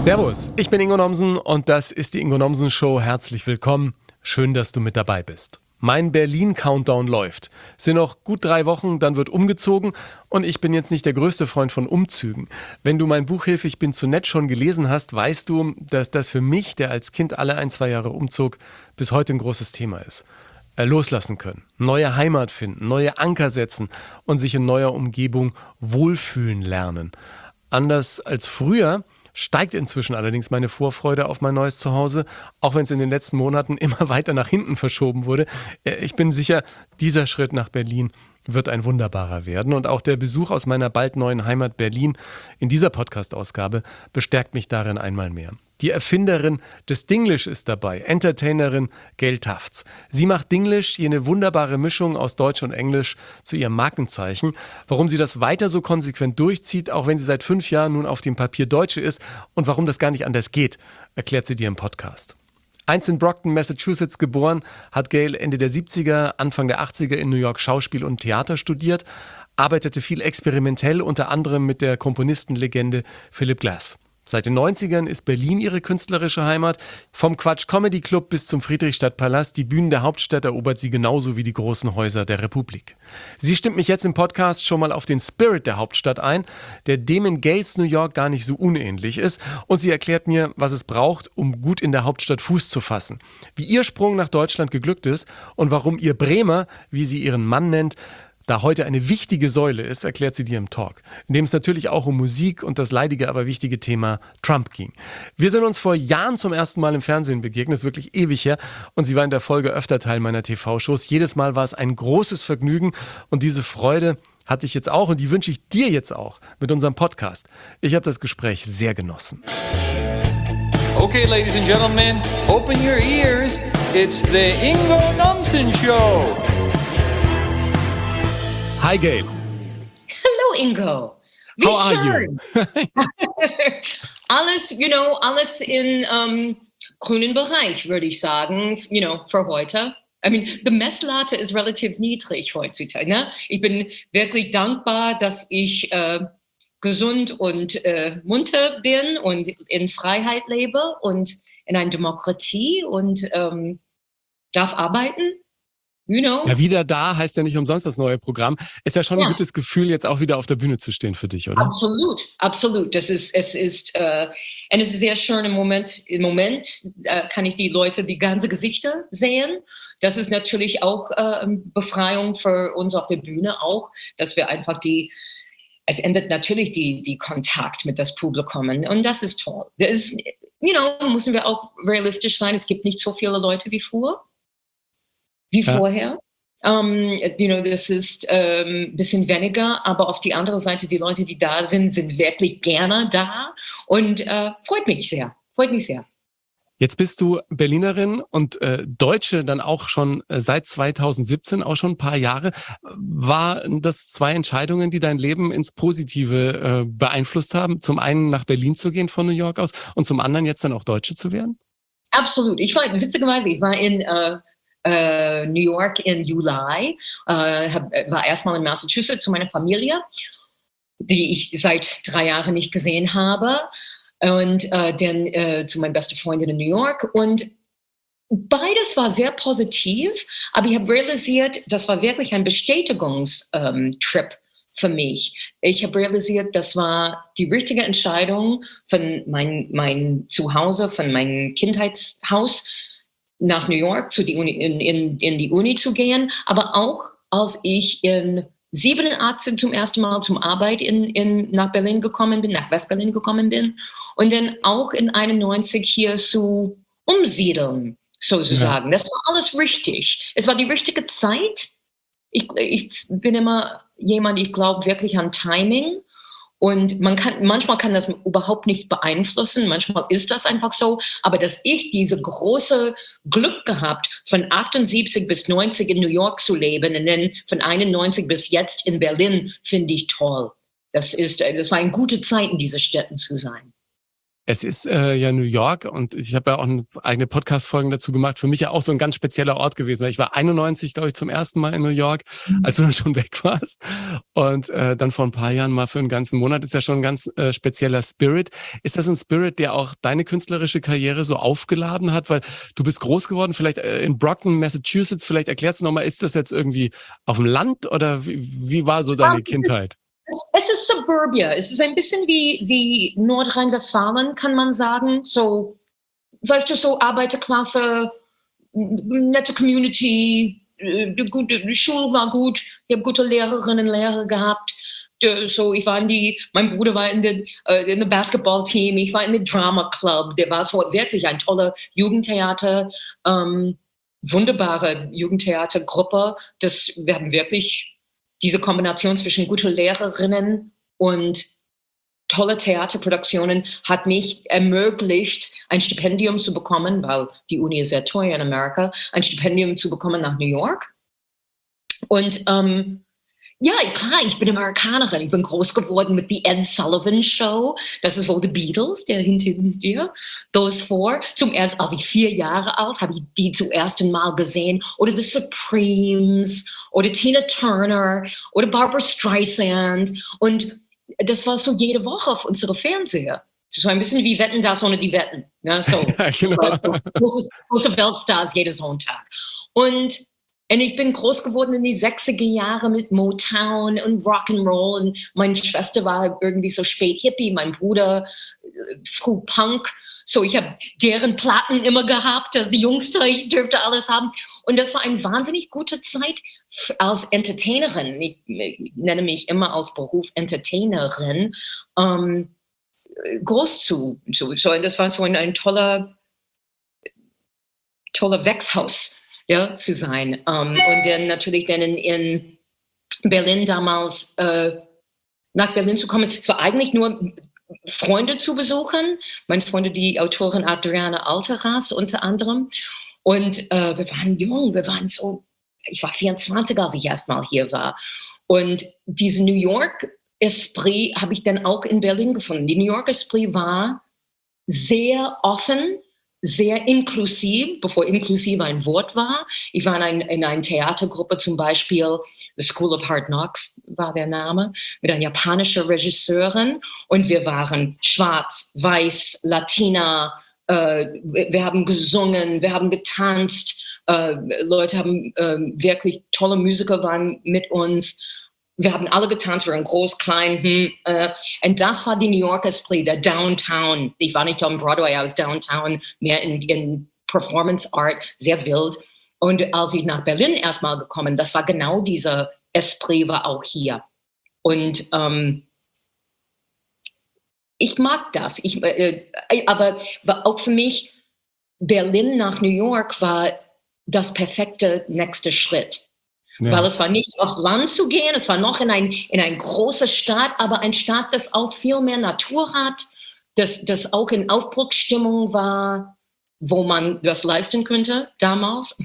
Servus, ich bin Ingo Nomsen und das ist die Ingo Nomsen Show. Herzlich willkommen. Schön, dass du mit dabei bist. Mein Berlin-Countdown läuft. Es sind noch gut 3 Wochen, dann wird umgezogen und ich bin jetzt nicht der größte Freund von Umzügen. Wenn du mein Buch Hilfe, ich bin zu nett schon gelesen hast, weißt du, dass das für mich, der als Kind alle 1-2 Jahre umzog, bis heute ein großes Thema ist. Loslassen können, neue Heimat finden, neue Anker setzen und sich in neuer Umgebung wohlfühlen lernen. Anders als früher steigt inzwischen allerdings meine Vorfreude auf mein neues Zuhause, auch wenn es in den letzten Monaten immer weiter nach hinten verschoben wurde. Ich bin sicher, dieser Schritt nach Berlin wird ein wunderbarer werden. Und auch der Besuch aus meiner bald neuen Heimat Berlin in dieser Podcast-Ausgabe bestärkt mich darin einmal mehr. Die Erfinderin des Dinglish ist dabei, Entertainerin Gail Tufts. Sie macht Dinglish, jene wunderbare Mischung aus Deutsch und Englisch, zu ihrem Markenzeichen. Warum sie das weiter so konsequent durchzieht, auch wenn sie seit 5 Jahren nun auf dem Papier Deutsche ist und warum das gar nicht anders geht, erklärt sie dir im Podcast. Einst in Brockton, Massachusetts geboren, hat Gail Ende der 70er, Anfang der 80er in New York Schauspiel und Theater studiert, arbeitete viel experimentell, unter anderem mit der Komponistenlegende Philip Glass. Seit den 90ern ist Berlin ihre künstlerische Heimat. Vom Quatsch Comedy Club bis zum Friedrichstadtpalast, die Bühnen der Hauptstadt erobert sie genauso wie die großen Häuser der Republik. Sie stimmt mich jetzt im Podcast schon mal auf den Spirit der Hauptstadt ein, der dem in Gails New York gar nicht so unähnlich ist. Und sie erklärt mir, was es braucht, um gut in der Hauptstadt Fuß zu fassen. Wie ihr Sprung nach Deutschland geglückt ist und warum ihr Bremer, wie sie ihren Mann nennt, da heute eine wichtige Säule ist, erklärt sie dir im Talk, in dem es natürlich auch um Musik und das leidige, aber wichtige Thema Trump ging. Wir sind uns vor Jahren zum ersten Mal im Fernsehen begegnet, das ist wirklich ewig her, und sie war in der Folge öfter Teil meiner TV-Shows. Jedes Mal war es ein großes Vergnügen und diese Freude hatte ich jetzt auch und die wünsche ich dir jetzt auch mit unserem Podcast. Ich habe das Gespräch sehr genossen. Okay, ladies and gentlemen, open your ears. It's the Ingo Nomsen Show. Hi, Gail. Hello, Ingo. Wie How are schön. Alles in grünen Bereich, würde ich sagen, für heute. I mean, die Messlatte ist relativ niedrig heutzutage. Ne? Ich bin wirklich dankbar, dass ich gesund und munter bin und in Freiheit lebe und in einer Demokratie und darf arbeiten. Ja, wieder da heißt ja nicht umsonst das neue Programm. Ist ja schon ein gutes Gefühl, jetzt auch wieder auf der Bühne zu stehen für dich, oder? Absolut, absolut. Es ist ein sehr schöner Moment. Im Moment kann ich die Leute, die ganze Gesichter sehen. Das ist natürlich auch Befreiung für uns auf der Bühne auch, dass wir einfach es ändert natürlich die Kontakt mit das Publikum und das ist toll. Müssen wir auch realistisch sein. Es gibt nicht so viele Leute wie vorher. Das ist ein bisschen weniger, aber auf die andere Seite, die Leute, die da sind, sind wirklich gerne da und freut mich sehr. Jetzt bist du Berlinerin und Deutsche dann auch schon seit 2017, auch schon ein paar Jahre. Waren das 2 Entscheidungen, die dein Leben ins Positive beeinflusst haben? Zum einen nach Berlin zu gehen von New York aus und zum anderen jetzt dann auch Deutsche zu werden? Absolut. Witzigerweise, ich war in New York im Juli, war erstmal in Massachusetts zu meiner Familie, die ich seit 3 Jahren nicht gesehen habe, und dann zu meiner besten Freundin in New York. Und beides war sehr positiv, aber ich habe realisiert, das war wirklich ein Bestätigungstrip für mich. Ich habe realisiert, das war die richtige Entscheidung von mein Zuhause, von meinem Kindheitshaus, nach New York in die Uni zu gehen, aber auch als ich in 87 zum ersten Mal zum Arbeit nach Berlin gekommen bin, nach West-Berlin gekommen bin und dann auch in 91 hier zu umsiedeln, sozusagen. Ja. Das war alles richtig. Es war die richtige Zeit. Ich bin immer jemand, ich glaube wirklich an Timing. Und manchmal kann das überhaupt nicht beeinflussen, manchmal ist das einfach so, aber dass ich diese große Glück gehabt, von 78 bis 90 in New York zu leben und dann von 91 bis jetzt in Berlin, finde ich toll. Das war eine gute Zeit, in diesen Städten zu sein. Es ist ja New York und ich habe ja auch eigene Podcast-Folgen dazu gemacht. Für mich ja auch so ein ganz spezieller Ort gewesen. Ich war 91, glaube ich, zum ersten Mal in New York, als du dann schon weg warst. Und dann vor ein paar Jahren mal für einen ganzen Monat. Ist ja schon ein ganz spezieller Spirit. Ist das ein Spirit, der auch deine künstlerische Karriere so aufgeladen hat? Weil du bist groß geworden, vielleicht in Brockton, Massachusetts. Vielleicht erklärst du nochmal, ist das jetzt irgendwie auf dem Land oder wie war so deine Kindheit? Es ist Suburbia. Es ist ein bisschen wie Nordrhein-Westfalen, kann man sagen. So, weißt du, so Arbeiterklasse, nette Community, die Schule war gut. Ich habe gute Lehrerinnen und Lehrer gehabt. So, mein Bruder war in der Basketballteam, ich war in der Drama Club. Der war so wirklich ein toller Jugendtheater, wunderbare Jugendtheatergruppe. Wir haben wirklich diese Kombination zwischen guten Lehrerinnen und tolle Theaterproduktionen hat mich ermöglicht, ein Stipendium zu bekommen, weil die Uni ist sehr teuer in Amerika, ein Stipendium zu bekommen nach New York. Und ja, klar, ich bin Amerikanerin. Ich bin groß geworden mit The Ed Sullivan Show. Das ist wohl The Beatles, der hinter dir. Those Four. Zuerst, als ich 4 Jahre alt, habe ich die zum ersten Mal gesehen. Oder The Supremes. Oder Tina Turner. Oder Barbra Streisand. Und das war so jede Woche auf unserem Fernseher. So ein bisschen wie Wetten, das ohne die Wetten. Ja, so. Ja, genau. So große Weltstars jeden Sonntag. Und ich bin groß geworden in die 60er Jahre mit Motown und Rock'n'Roll. Und meine Schwester war irgendwie so spät Hippie, mein Bruder früh Punk. So, ich habe deren Platten immer gehabt. Als die Jüngste, ich dürfte alles haben. Und das war eine wahnsinnig gute Zeit als Entertainerin. Ich nenne mich immer als Beruf Entertainerin. Groß zu. So, das war so ein toller Wechshaus. Ja, zu sein. Und dann natürlich in Berlin damals nach Berlin zu kommen. Es war eigentlich nur Freunde zu besuchen. Meine Freunde, die Autorin Adriana Alteras unter anderem. Und wir waren jung, ich war 24, als ich erst mal hier war. Und diesen New York Esprit habe ich dann auch in Berlin gefunden. Die New York Esprit war sehr offen, sehr inklusiv, bevor inklusiv ein Wort war. Ich war in einer Theatergruppe, zum Beispiel The School of Hard Knocks war der Name, mit einer japanischen Regisseurin. Und wir waren schwarz, weiß, Latina. Wir haben gesungen, wir haben getanzt. Leute haben wirklich tolle Musiker waren mit uns. Wir haben alle getanzt, wir waren groß, klein. Und das war die New York Esprit, der Downtown. Ich war nicht am Broadway, I was Downtown, mehr in Performance Art, sehr wild. Und als ich nach Berlin erstmal gekommen, das war genau dieser Esprit, war auch hier. Und ich mag das. Aber auch für mich, Berlin nach New York war das perfekte nächste Schritt. Ja. Weil es war nicht aufs Land zu gehen, es war noch in eine große Stadt, aber eine Stadt, das auch viel mehr Natur hat, das auch in Aufbruchsstimmung war, wo man das leisten könnte, damals.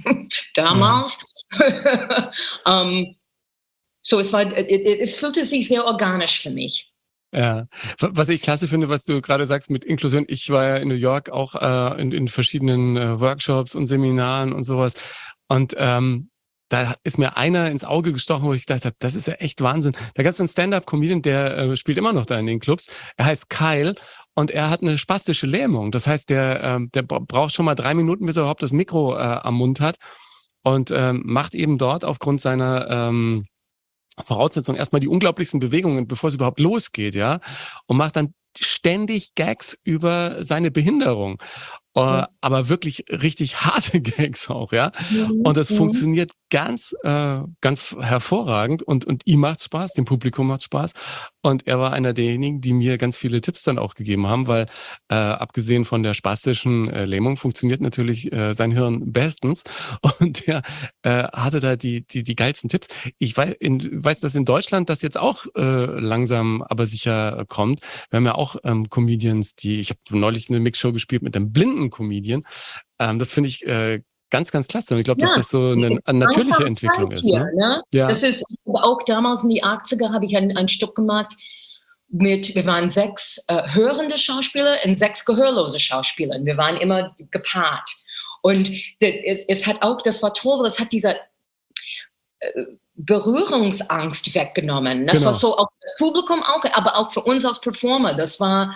So, es fühlte sich sehr organisch für mich. Ja, was ich klasse finde, was du gerade sagst mit Inklusion, ich war ja in New York auch in verschiedenen Workshops und Seminaren und sowas und da ist mir einer ins Auge gestochen, wo ich gedacht habe, das ist ja echt Wahnsinn. Da gab es einen Stand-Up-Comedian, der spielt immer noch da in den Clubs. Er heißt Kyle und er hat eine spastische Lähmung. Das heißt, der braucht schon mal 3 Minuten, bis er überhaupt das Mikro am Mund hat und macht eben dort aufgrund seiner Voraussetzung erstmal die unglaublichsten Bewegungen, bevor es überhaupt losgeht, ja, und macht dann ständig Gags über seine Behinderung. Aber wirklich richtig harte Gags auch, ja. Und das funktioniert ganz hervorragend und ihm macht's Spaß, dem Publikum macht's Spaß. Und er war einer derjenigen, die mir ganz viele Tipps dann auch gegeben haben, weil abgesehen von der spastischen Lähmung funktioniert natürlich sein Hirn bestens. Und er hatte da die geilsten Tipps. Ich weiß, dass in Deutschland das jetzt auch langsam aber sicher kommt. Wir haben ja auch Comedians, ich habe neulich eine Mixshow gespielt mit einem blinden Comedian. Das finde ich ganz, ganz klasse. Und ich glaube, dass das so eine natürliche Entwicklung ist. Ne? Ja. Das ist auch damals in die 80er habe ich ein Stück gemacht, wir waren 6 hörende Schauspieler und 6 gehörlose Schauspieler. Wir waren immer gepaart. Und es hat auch, das war toll, das hat dieser Berührungsangst weggenommen. Das war so auch für das Publikum auch, aber auch für uns als Performer. Das war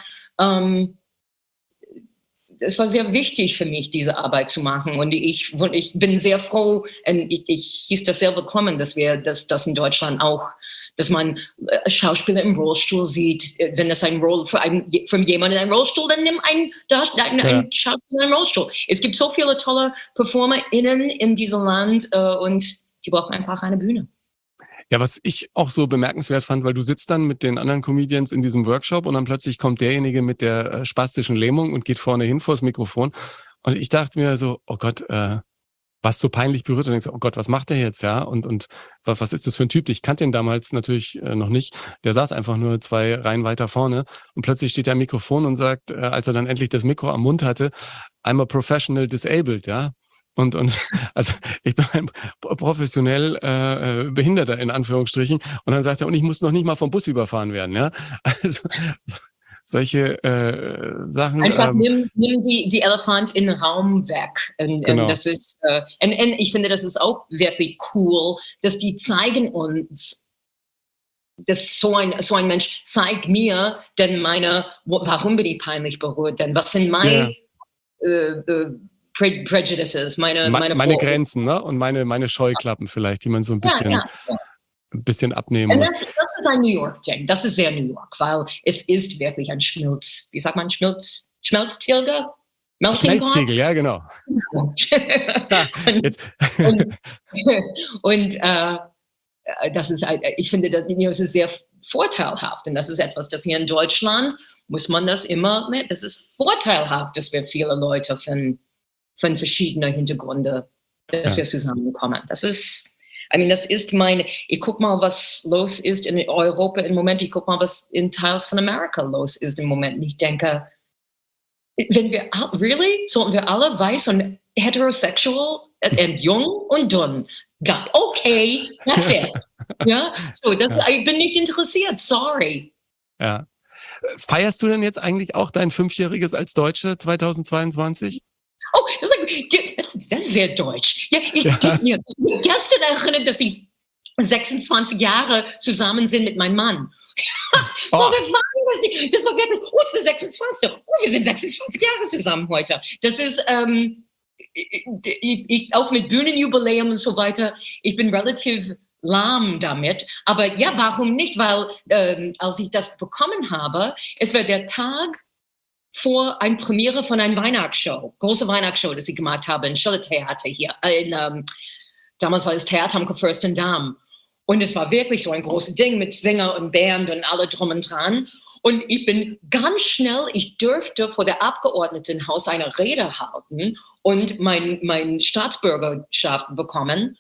sehr wichtig für mich, diese Arbeit zu machen. Und ich bin sehr froh, und ich hieß das sehr willkommen, dass das in Deutschland auch, dass man Schauspieler im Rollstuhl sieht. Wenn es ein Roll für jemanden in einem Rollstuhl, dann nimm einen Schauspieler im Rollstuhl. Es gibt so viele tolle PerformerInnen in diesem Land und die brauchen einfach eine Bühne. Ja, was ich auch so bemerkenswert fand, weil du sitzt dann mit den anderen Comedians in diesem Workshop und dann plötzlich kommt derjenige mit der spastischen Lähmung und geht vorne hin vors Mikrofon. Und ich dachte mir so, oh Gott, was so peinlich berührt. Und denkst, oh Gott, was macht der jetzt, ja? Und was ist das für ein Typ? Ich kannte ihn damals natürlich noch nicht. Der saß einfach nur 2 Reihen weiter vorne und plötzlich steht er am Mikrofon und sagt, als er dann endlich das Mikro am Mund hatte, I'm a professional disabled, ja? Und also ich bin ein professionell Behinderter in Anführungsstrichen. Und dann sagt er, und ich muss noch nicht mal vom Bus überfahren werden, ja? Also solche Sachen. Einfach nimm die Elefant in den Raum weg. Und das ist, und ich finde, das ist auch wirklich cool, dass die zeigen uns, dass so ein Mensch zeigt mir, denn warum bin ich peinlich berührt? Denn was sind meine Prejudices, meine Grenzen, ne? Und meine Scheuklappen vielleicht, die man so ein bisschen abnehmen und muss. das ist ein New York-Ding. Das ist sehr New York, weil es ist wirklich ein wie sagt man, Schmelztiegel? Schmelztiegel, ja, genau. und das ist, ich finde, das ist sehr vorteilhaft. Und das ist etwas, das hier in Deutschland muss man das ist vorteilhaft, dass wir viele Leute von verschiedenen Hintergründen, dass wir zusammenkommen. Das ist ich guck mal, was los ist in Europa im Moment. Ich guck mal, was in Teilen von Amerika los ist im Moment. Und ich denke, sollten wir alle weiß und heterosexual und jung und dünn. Okay, that's it. Ja, so, ich bin nicht interessiert, sorry. Ja. Feierst du denn jetzt eigentlich auch dein 5-jähriges als Deutsche 2022? Oh, das ist sehr deutsch. Ja, ich gestern erinnert, dass ich 26 Jahre zusammen sind mit meinem Mann. Das war wirklich, es ist 26. Wir sind 26 Jahre zusammen heute. Das ist, ich auch mit Bühnenjubiläum und so weiter, ich bin relativ lahm damit. Aber ja, warum nicht? Weil als ich das bekommen habe, es war der Tag vor einer Premiere von einer Weihnachtsshow, große Weihnachtsshow, das ich gemacht habe in Schiller-Theater hier. Damals war das Theater am Kurfürstendamm. Und es war wirklich so ein großes Ding mit Sänger und Band und alle drum und dran. Und ich bin ganz schnell, ich durfte vor der Abgeordnetenhaus eine Rede halten und mein Staatsbürgerschaft bekommen.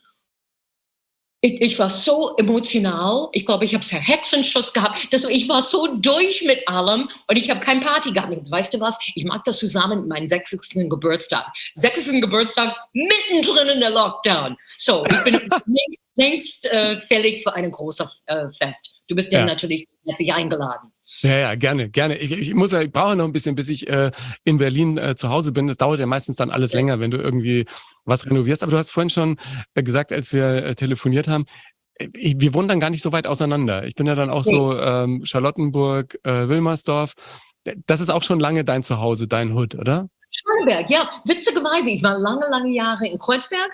Ich war so emotional. Ich glaube, ich habe einen Hexenschuss gehabt. Ich war so durch mit allem und ich habe keine Party gehabt. Weißt du was? Ich mag das zusammen mit meinem 60. Geburtstag. 60. Geburtstag, mittendrin in der Lockdown. So, ich bin längst fällig für ein großes Fest. Du bist ja natürlich herzlich eingeladen. Ja, gerne. Ich brauche noch ein bisschen, bis ich in Berlin zu Hause bin. Das dauert ja meistens dann alles länger, wenn du irgendwie was renovierst. Aber du hast vorhin schon gesagt, als wir telefoniert haben, wir wohnen dann gar nicht so weit auseinander. Ich bin ja dann auch so Charlottenburg, Wilmersdorf. Das ist auch schon lange dein Zuhause, dein Hood, oder? Schöneberg, ja. Witzigerweise, ich war lange Jahre in Kreuzberg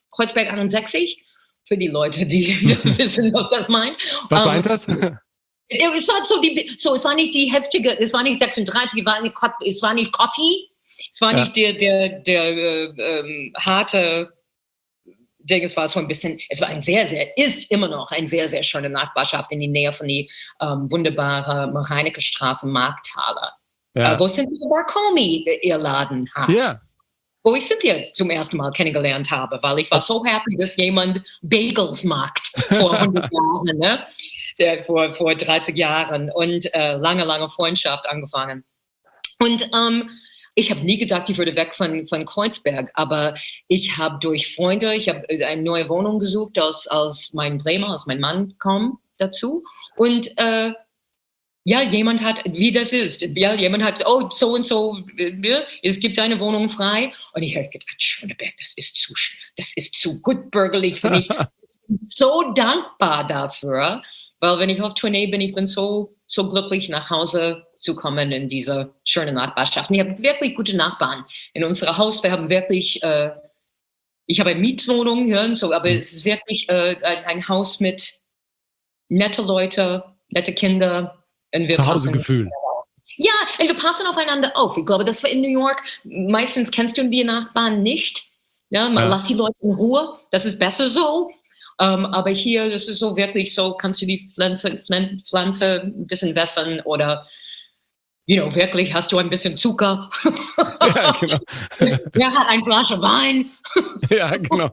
61, für die Leute, die wissen, was das meint. Was meint das? Es war es war nicht die heftige, es war nicht 36, es war nicht Cotti, es war nicht der harte Ding, es war so ein bisschen, es war ist immer noch ein sehr, sehr schöne Nachbarschaft in die Nähe von die wunderbare Mareinecker Straße Markthalle. Wo Cynthia Barcomi ihr Laden hat. Ja. Wo ich Cynthia zum ersten Mal kennengelernt habe, weil ich war so happy, dass jemand Bagels macht vor 100 Jahren, ne? Vor 30 Jahren und lange Freundschaft angefangen. Und ich habe nie gedacht, ich würde weg von Kreuzberg, aber ich habe durch Freunde, ich habe eine neue Wohnung gesucht, als mein Mann kam dazu und Ja, jemand hat, wie das ist. Ja, jemand hat, oh, so und so, es gibt eine Wohnung frei. Und ich habe gedacht, Schöneberg, das ist zu gut bürgerlich für mich. Ich bin so dankbar dafür, weil wenn ich auf Tournee bin, ich bin so glücklich, nach Hause zu kommen in diese schöne Nachbarschaft. Und ich habe wirklich gute Nachbarn in unserem Haus. Wir haben wirklich, ich habe eine Mietwohnung, ja, so, aber es ist wirklich ein Haus mit nette Leute, nette Kinder. Und wir Zuhausegefühl. ja, und wir passen aufeinander auf. Ich glaube, das war in New York. Meistens kennst du die Nachbarn nicht. Ja, lass die Leute in Ruhe. Das ist besser so. Aber hier, das ist so wirklich so, kannst du die Pflanze ein bisschen wässern oder, wirklich hast du ein bisschen Zucker. Ja, genau. Wer hat ein Flasche Wein? Ja, genau.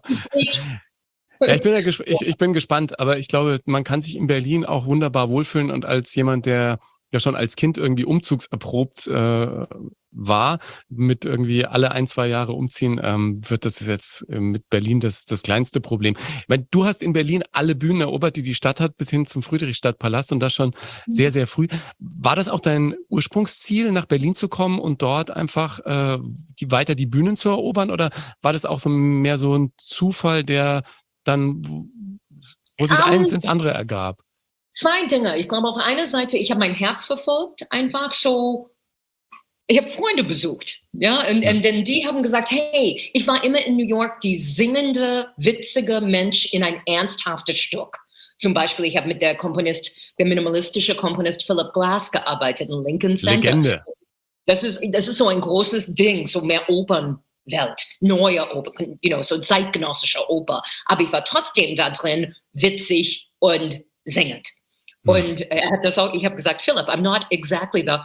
Ja, ich bin gespannt, aber ich glaube, man kann sich in Berlin auch wunderbar wohlfühlen und als jemand, der ja schon als Kind irgendwie umzugserprobt war, mit irgendwie alle 1-2 Jahre umziehen, wird das jetzt mit Berlin das kleinste Problem. Ich meine, du hast in Berlin alle Bühnen erobert, die Stadt hat, bis hin zum Friedrichstadtpalast und das schon sehr, sehr früh. War das auch dein Ursprungsziel, nach Berlin zu kommen und dort einfach weiter die Bühnen zu erobern oder war das auch so mehr so ein Zufall, der dann, wo sich eins ins andere ergab? 2 Dinge. Ich glaube, auf einer Seite, ich habe mein Herz verfolgt, einfach so. Ich habe Freunde besucht, ja, und denn die haben gesagt, hey, ich war immer in New York die singende, witzige Mensch in ein ernsthaftes Stück. Zum Beispiel, ich habe mit der minimalistische Komponist Philip Glass gearbeitet in Lincoln Center. Legende. Das ist so ein großes Ding, so mehr Opernwelt, neue Oper, so zeitgenössische Oper. Aber ich war trotzdem da drin, witzig und singend. Und er hat das auch, ich habe gesagt, Philip, I'm not exactly the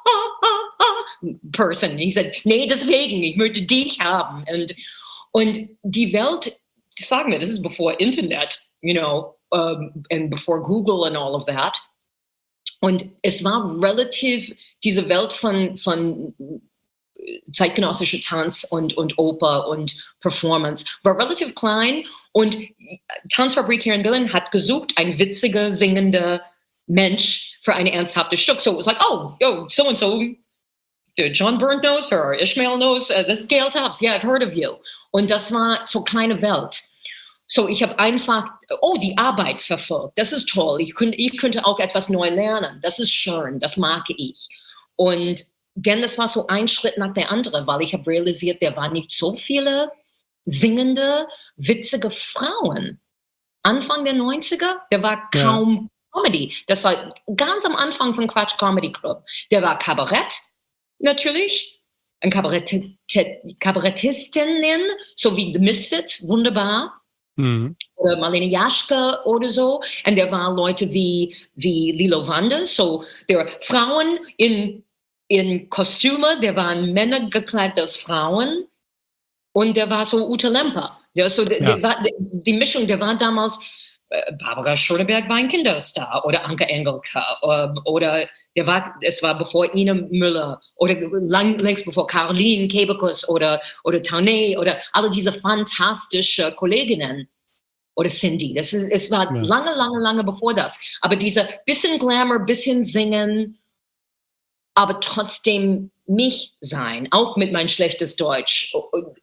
person. He said, nee, deswegen, ich möchte dich haben. Und die Welt, sagen wir, das ist bevor Internet, and before Google and all of that. Und es war relativ, diese Welt von zeitgenössischer Tanz und Oper und Performance war relativ klein und Tanzfabrik hier in Berlin hat gesucht, ein witziger, singender Mensch für ein ernsthaftes Stück. So it was like, oh, so and so, John Byrne knows her, Ishmael knows, this is Gail Tops, yeah, I've heard of you. Und das war so kleine Welt. So ich habe einfach, die Arbeit verfolgt, das ist toll, ich könnte auch etwas neu lernen, das ist schön, das mag ich. Und denn das war so ein Schritt nach der anderen, weil ich habe realisiert, der waren nicht so viele singende, witzige Frauen. Anfang der 90er, der war kaum Comedy. Das war ganz am Anfang von Quatsch Comedy Club. Der war Kabarett, natürlich. Ein Kabarettistinnen, so wie The Misfits, wunderbar. Oder Marlene Jaschke oder so. Und der war Leute wie Lilo Wanders, so der waren Frauen in Kostüme, der waren Männer gekleidet als Frauen und der war so Ute Lemper. Der war, die Mischung, der war damals, Barbara Schöneberg war ein Kinderstar oder Anke Engelke oder es war bevor Ina Müller oder längst bevor Caroline Kebekus oder Taunay oder alle diese fantastischen Kolleginnen. Oder Cindy. Es war lange bevor das. Aber dieser bisschen Glamour, bisschen Singen, aber trotzdem mich sein, auch mit mein schlechtes Deutsch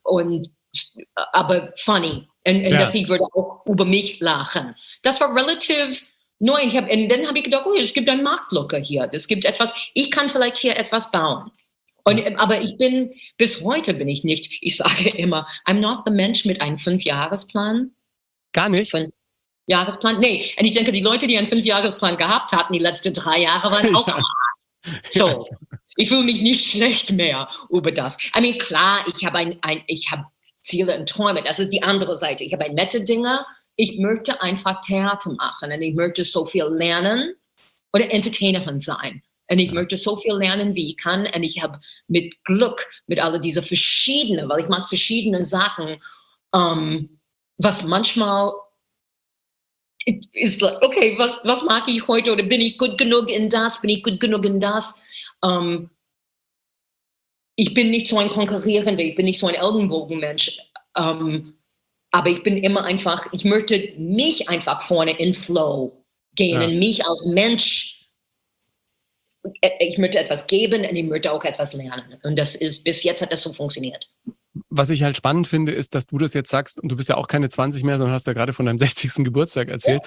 aber funny. Und dass ich würde auch über mich lachen. Das war relativ neu. Und dann habe ich gedacht, es gibt eine Marktlücke hier. Es gibt etwas, ich kann vielleicht hier etwas bauen. Aber bis heute bin ich nicht, ich sage immer, I'm not the Mensch mit einem 5-Jahresplan. Gar nicht? 5-Jahresplan? Nee. Und ich denke, die Leute, die einen 5-Jahresplan gehabt hatten, die letzten 3 Jahre waren auch so. Ich fühle mich nicht schlecht mehr über das. I mean, klar, ich habe Ziele und Träume. Das ist die andere Seite. Ich habe nette Dinge. Ich möchte einfach Theater machen und ich möchte so viel lernen oder Entertainerin sein. Und ich möchte so viel lernen, wie ich kann. Und ich habe mit Glück, mit all diese verschiedenen, weil ich mag verschiedene Sachen, was manchmal ist, okay, was mag ich heute oder bin ich gut genug in das, bin ich gut genug in das? Ich bin nicht so ein Konkurrierender, ich bin nicht so ein Ellenbogenmensch, aber ich bin immer einfach, ich möchte mich einfach vorne in Flow gehen und mich als Mensch ich möchte etwas geben und ich möchte auch etwas lernen. Und bis jetzt hat das so funktioniert. Was ich halt spannend finde, ist, dass du das jetzt sagst, und du bist ja auch keine 20 mehr, sondern hast ja gerade von deinem 60. Geburtstag erzählt,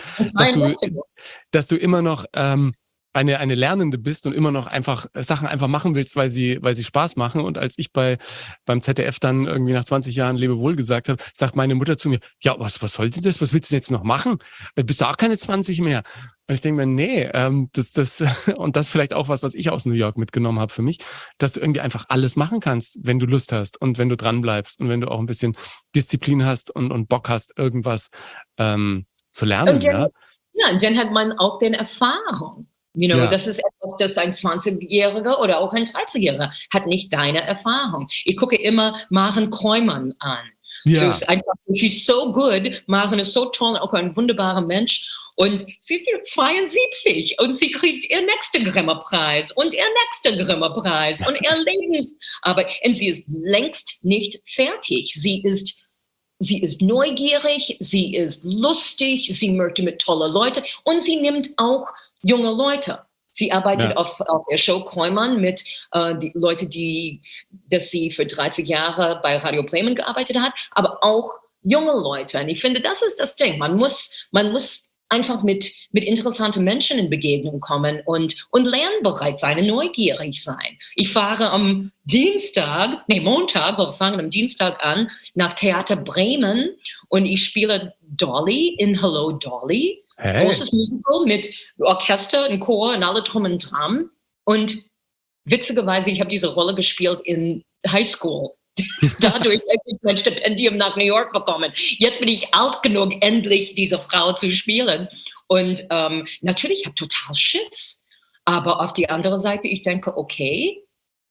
dass du immer noch eine Lernende bist und immer noch einfach Sachen einfach machen willst, weil sie Spaß machen. Und als ich beim ZDF dann irgendwie nach 20 Jahren Lebewohl gesagt habe, sagt meine Mutter zu mir, ja, was soll denn das? Was willst du jetzt noch machen? Bist du auch keine 20 mehr? Und ich denke mir, nee, und das vielleicht auch was ich aus New York mitgenommen habe für mich, dass du irgendwie einfach alles machen kannst, wenn du Lust hast und wenn du dran bleibst und wenn du auch ein bisschen Disziplin hast und Bock hast, irgendwas zu lernen. Und dann hat man auch den Erfahrung. Das ist etwas, das ein 20-Jähriger oder auch ein 30-Jähriger hat nicht deine Erfahrung. Ich gucke immer Maren Kreumann an. Ja. Sie ist einfach, she's so good. Maren ist so toll, auch ein wunderbarer Mensch. Und sie ist 72 und sie kriegt ihr nächsten Grimme-Preis und ihr nächsten Grimme-Preis und ihr Lebensarbeit. Und sie ist längst nicht fertig. Sie ist neugierig, sie ist lustig, sie möchte mit tollen Leuten und sie nimmt auch junge Leute. Sie arbeitet auf der Show Kreumann mit die Leute, dass sie für 30 Jahre bei Radio Bremen gearbeitet hat, aber auch junge Leute. Und ich finde, das ist das Ding. Man muss einfach mit interessanten Menschen in Begegnung kommen und lernbereit sein und neugierig sein. Ich fahre am Montag, wir fangen am Dienstag an, nach Theater Bremen und ich spiele Dolly in Hello Dolly. Hey. Großes Musical mit Orchester und Chor und alle drum und dran. Und witzigerweise, ich habe diese Rolle gespielt in High School. Dadurch habe ich mein Stipendium nach New York bekommen. Jetzt bin ich alt genug, endlich diese Frau zu spielen. Und natürlich habe ich total Schiss. Aber auf die andere Seite, ich denke, okay,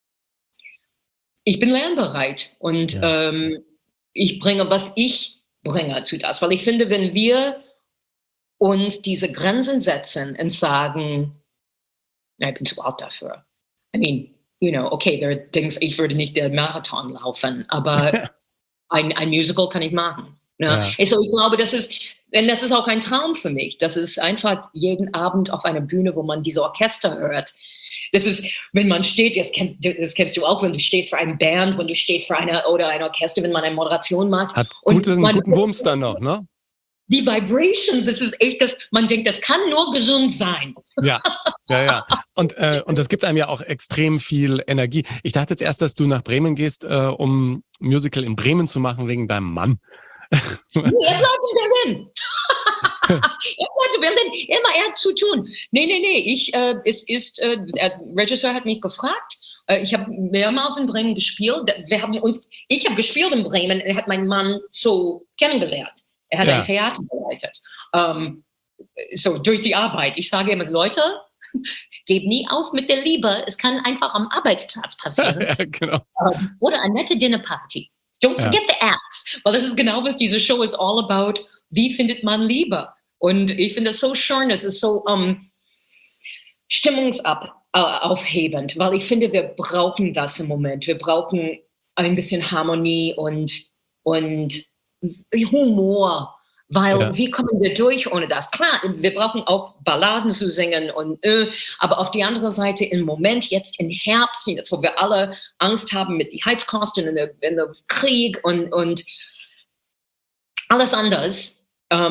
ich bin lernbereit. Und ich bringe, was ich bringe zu das. Weil ich finde, wenn wir uns diese Grenzen setzen und sagen, ich bin zu alt dafür. I mean, okay, there are things, ich würde nicht den Marathon laufen, aber ein Musical kann ich machen. Ja. Also ich glaube, das ist auch ein Traum für mich. Das ist einfach jeden Abend auf einer Bühne, wo man diese Orchester hört. Das ist, wenn man steht, das kennst du auch, wenn du stehst für eine Band, wenn du stehst für ein Orchester, wenn man eine Moderation macht. Hat guten Wumms dann noch, ne? Die Vibrations, das ist echt, man denkt, das kann nur gesund sein. Ja. Und das gibt einem ja auch extrem viel Energie. Ich dachte jetzt erst, dass du nach Bremen gehst, um Musical in Bremen zu machen, wegen deinem Mann. Er bleibt in Berlin. Er hat zu tun. Nee. Der Regisseur hat mich gefragt. Ich habe mehrmals in Bremen gespielt. Ich habe gespielt in Bremen. Er hat meinen Mann so kennengelernt. Er hat ein Theater geleitet. So durch die Arbeit. Ich sage immer, Leute, gebt nie auf mit der Liebe. Es kann einfach am Arbeitsplatz passieren. Ja, genau. Oder eine nette Dinnerparty. Don't forget the acts. Weil das ist genau, was diese Show ist all about. Wie findet man Liebe? Und ich finde es so schön. Es ist so stimmungsaufhebend. Weil ich finde, wir brauchen das im Moment. Wir brauchen ein bisschen Harmonie und Humor, weil wie kommen wir durch ohne das? Klar, wir brauchen auch Balladen zu singen, aber auf die andere Seite im Moment, jetzt im Herbst, jetzt wo wir alle Angst haben mit den Heizkosten und dem Krieg und alles anders.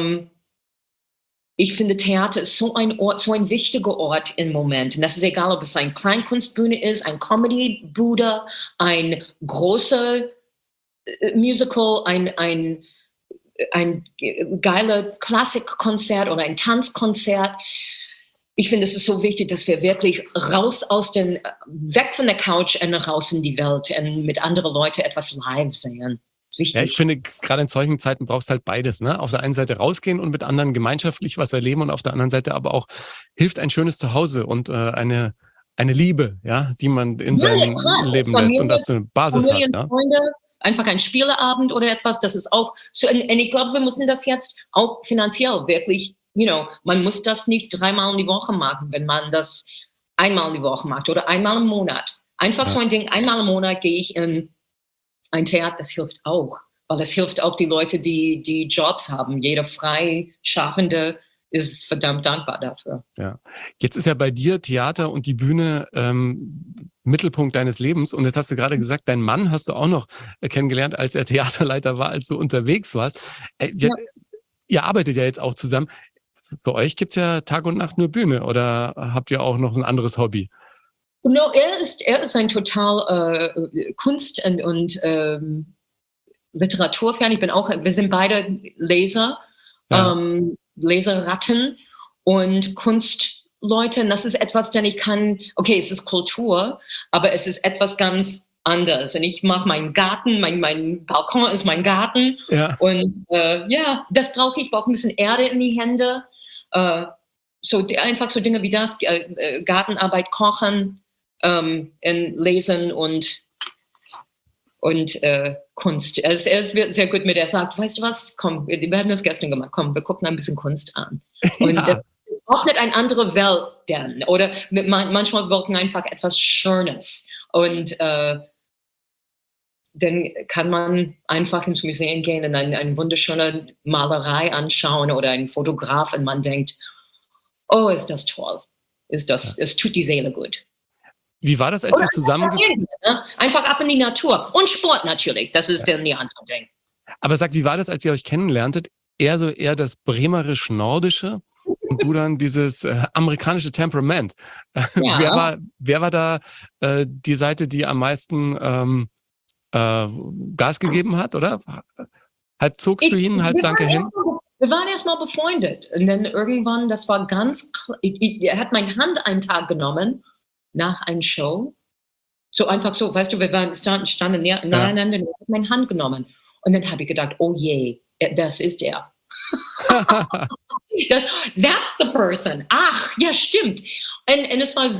Ich finde, Theater ist so ein Ort, so ein wichtiger Ort im Moment. Und das ist egal, ob es eine Kleinkunstbühne ist, ein Comedy-Bude, ein großer Musical, ein geiler Klassikkonzert oder ein Tanzkonzert. Ich finde, es ist so wichtig, dass wir wirklich weg von der Couch und raus in die Welt und mit anderen Leuten etwas live sehen. Wichtig. Ja, ich finde, gerade in solchen Zeiten brauchst du halt beides, ne? Auf der einen Seite rausgehen und mit anderen gemeinschaftlich was erleben und auf der anderen Seite aber auch hilft ein schönes Zuhause und eine Liebe, ja, die man in seinem Leben lässt und dass du eine Basis hast. Ja? Freunde, einfach ein Spieleabend oder etwas, das ist auch so, und ich glaube, wir müssen das jetzt auch finanziell wirklich, man muss das nicht 3-mal in die Woche machen, wenn man das einmal in die Woche macht oder einmal im Monat. Einfach so ein Ding, einmal im Monat gehe ich in ein Theater, das hilft auch, weil das hilft auch die Leute, die Jobs haben. Jeder Freischaffende ist verdammt dankbar dafür. Ja. Jetzt ist ja bei dir Theater und die Bühne Mittelpunkt deines Lebens. Und jetzt hast du gerade gesagt, deinen Mann hast du auch noch kennengelernt, als er Theaterleiter war, als du unterwegs warst. Ja. Ihr arbeitet ja jetzt auch zusammen. Bei euch gibt's ja Tag und Nacht nur Bühne. Oder habt ihr auch noch ein anderes Hobby? No, er ist ein total Kunst- und Literaturfan. Wir sind beide Leser. Ja. Leseratten und Kunstleute. Und das ist etwas, denn ich kann, okay, es ist Kultur, aber es ist etwas ganz anderes. Und ich mache meinen Garten, mein Balkon ist mein Garten. Ja. Und das brauche ich. Ich brauche ein bisschen Erde in die Hände. Einfach so Dinge wie das, Gartenarbeit, Kochen, Lesen und Kunst. Er ist sehr gut mit, er sagt, weißt du was, komm, wir haben das gestern gemacht, komm, wir gucken ein bisschen Kunst an. Und das öffnet eine andere Welt dann. Oder manchmal wirken einfach etwas Schönes. Und dann kann man einfach ins Museum gehen und eine wunderschöne Malerei anschauen oder einen Fotograf und man denkt, oh, ist das toll. Es tut die Seele gut. Wie war das, als ihr zusammen... Einfach ab in die Natur. Und Sport natürlich, das ist dann die andere Ding. Aber sag, wie war das, als ihr euch kennenlerntet? Eher das bremerisch-nordische und du dann dieses amerikanische Temperament. Ja. Wer war da die Seite, die am meisten Gas gegeben hat, oder? Halb zogst du ihn, halb sank er hin? Wir waren erstmal befreundet. Und dann irgendwann, das war er hat meine Hand einen Tag genommen nach einer Show. So einfach so, weißt du, wir standen nacheinander und er hat meine Hand genommen. Und dann habe ich gedacht, oh je, das ist er. That's the person. Ach, ja, stimmt. Und es war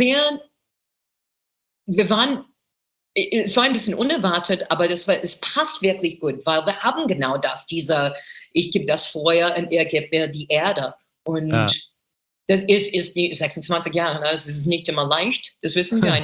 es war ein bisschen unerwartet, aber es passt wirklich gut, weil wir haben genau das, ich gebe das Feuer und er gibt mir die Erde. Und das ist 26 Jahre, das ist nicht immer leicht, das wissen wir,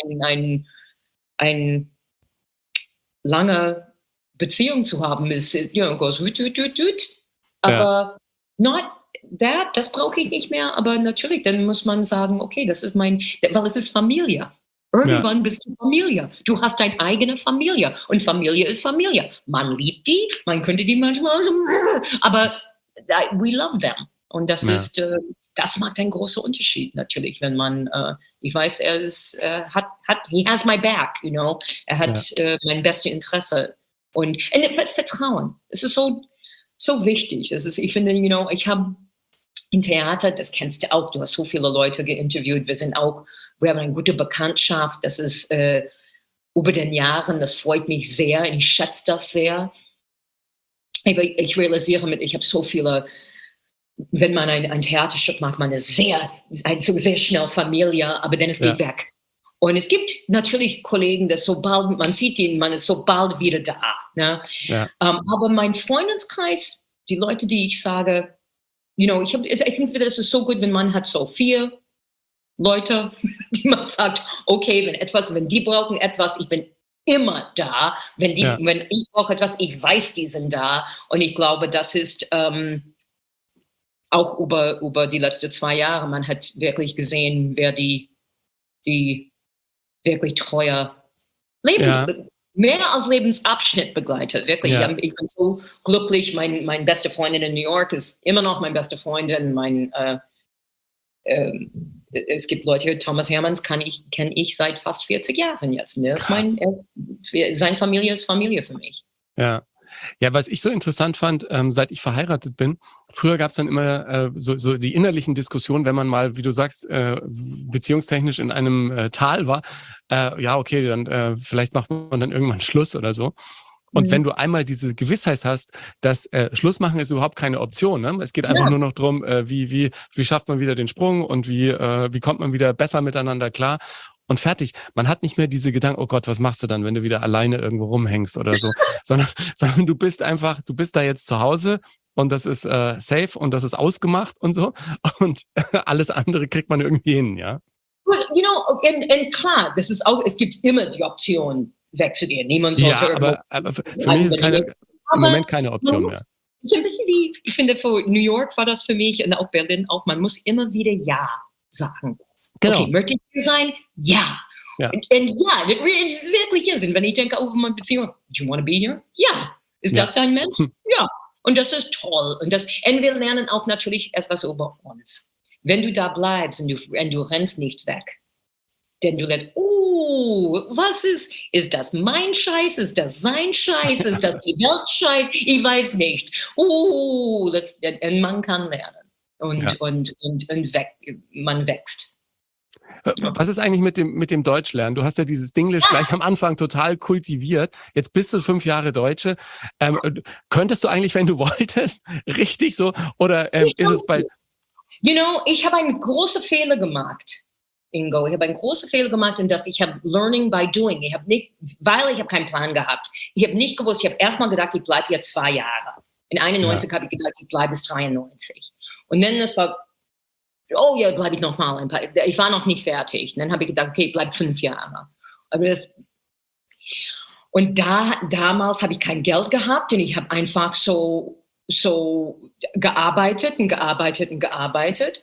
eine lange Beziehung zu haben, ist, goes aber not that, das brauche ich nicht mehr, aber natürlich, dann muss man sagen, okay, das ist weil es ist Familie. Irgendwann bist du Familie. Du hast deine eigene Familie. Und Familie ist Familie. Man liebt die, man könnte die manchmal so, aber we love them. Und das das macht einen großen Unterschied natürlich, wenn man, ich weiß, he has my back, er hat mein bestes Interesse. Und Vertrauen. Es ist so wichtig. Ich finde, ich habe im Theater, das kennst du auch, du hast so viele Leute geinterviewt, wir haben eine gute Bekanntschaft, das ist über den Jahren, das freut mich sehr, ich schätze das sehr. Aber ich realisiere ich habe so viele, wenn man ein Theaterstück macht, man ist sehr schnell Familie, aber dann es geht weg. Und es gibt natürlich Kollegen, dass sobald man sieht ihn, man ist so bald wieder da. Ne? Ja. Aber mein Freundeskreis, die Leute, die ich sage, ich finde, das ist so gut, wenn man hat so 4 Leute, die man sagt, okay, wenn die brauchen etwas, ich bin immer da. Wenn ich brauche etwas, ich weiß, die sind da. Und ich glaube, das ist auch über die letzten 2 Jahre, man hat wirklich gesehen, wer die wirklich treue mehr als Lebensabschnitt begleitet. Wirklich, ich bin so glücklich. Meine beste Freundin in New York ist immer noch meine beste Freundin. Es gibt Leute, Thomas Hermanns kenne ich seit fast 40 Jahren jetzt. Ne? Seine Familie ist Familie für mich. Ja. Ja, was ich so interessant fand, seit ich verheiratet bin, früher gab es dann immer so die innerlichen Diskussionen, wenn man mal, wie du sagst, beziehungstechnisch in einem Tal war. Okay, dann vielleicht macht man dann irgendwann Schluss oder so. Und wenn du einmal diese Gewissheit hast, dass Schluss machen ist überhaupt keine Option, ne? Es geht einfach nur noch darum, wie schafft man wieder den Sprung und wie kommt man wieder besser miteinander klar. Und fertig. Man hat nicht mehr diese Gedanken, oh Gott, was machst du dann, wenn du wieder alleine irgendwo rumhängst oder so, sondern du bist da jetzt zu Hause und das ist safe und das ist ausgemacht und so und alles andere kriegt man irgendwie hin, ja. Well, und klar, das ist auch, es gibt immer die Option, wegzugehen. Niemand sollte aber für mich ist im Moment keine Option mehr. ist ein bisschen wie, ich finde, für New York war das für mich und auch Berlin auch, man muss immer wieder Ja sagen. Genau. Okay, möchte ich hier sein? Ja. Ja. Und ja, das wirklich ist. Und wenn ich denke, oh, meine Beziehung, do you want to be here? Ja. Ist das dein Mensch? Ja. Und das ist toll. Und wir lernen auch natürlich etwas über uns. Wenn du da bleibst und du rennst nicht weg, denn du lässt, was ist das mein Scheiß? Ist das sein Scheiß? Ist das die Welt Scheiß? Ich weiß nicht. Und man kann lernen. Und man wächst. Was ist eigentlich mit dem Deutschlernen? Du hast ja dieses Dinglish gleich am Anfang total kultiviert. Jetzt bist du 5 Jahre Deutsche. Könntest du eigentlich, wenn du wolltest, richtig so? Oder ist es bei... Ich habe einen großen Fehler gemacht, Ingo. Ich habe einen großen Fehler gemacht, in dass ich habe Learning by Doing. Weil ich habe keinen Plan gehabt. Ich habe nicht gewusst, ich habe erstmal gedacht, ich bleibe hier 2 Jahre. In 91 habe ich gedacht, ich bleibe bis 93. Und dann das war... Oh ja, bleibe ich nochmal. Ich war noch nicht fertig. Und dann habe ich gedacht, okay, bleib 5 Jahre. Und damals habe ich kein Geld gehabt und ich habe einfach so gearbeitet und gearbeitet und gearbeitet.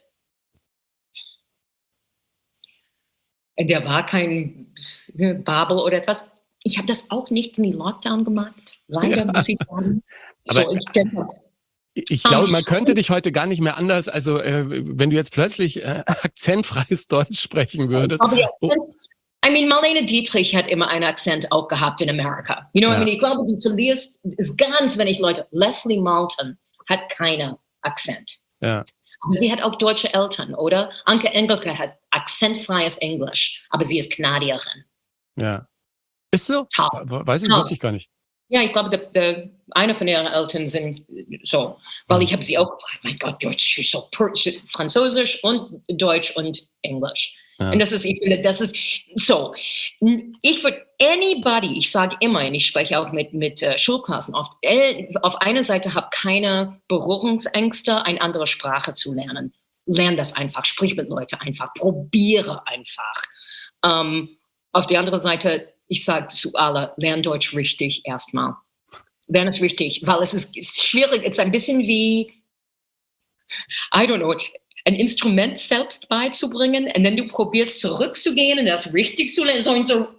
Und da war kein Babel oder etwas. Ich habe das auch nicht in die Lockdown gemacht. Leider muss ich sagen. Aber ich denke, ich glaube, man könnte dich heute gar nicht mehr anders, also wenn du jetzt plötzlich akzentfreies Deutsch sprechen würdest. Aber Marlene Dietrich hat immer einen Akzent auch gehabt in Amerika. Ich glaube, du verlierst es ganz, wenn ich Leute, Leslie Martin hat keinen Akzent. Ja. Aber sie hat auch deutsche Eltern, oder? Anke Engelke hat akzentfreies Englisch, aber sie ist Kanadierin. Ja. Ist so? Wusste ich gar nicht. Ja, ich glaube, eine von ihren Eltern sind so, weil ich habe sie auch gefragt, mein Gott, Deutsch ist so Französisch und Deutsch und Englisch. Ja. Und ich finde, das ist so. Ich würde anybody, ich sage immer, und ich spreche auch mit Schulklassen oft, auf einer Seite habe keine Berührungsängste, eine andere Sprache zu lernen. Lern das einfach, sprich mit Leuten einfach, probiere einfach. Auf der anderen Seite, ich sage zu alle, lern Deutsch richtig erstmal. Lern es richtig, weil es ist schwierig. Es ist ein bisschen wie, I don't know, ein Instrument selbst beizubringen und dann du probierst zurückzugehen und das richtig zu lernen.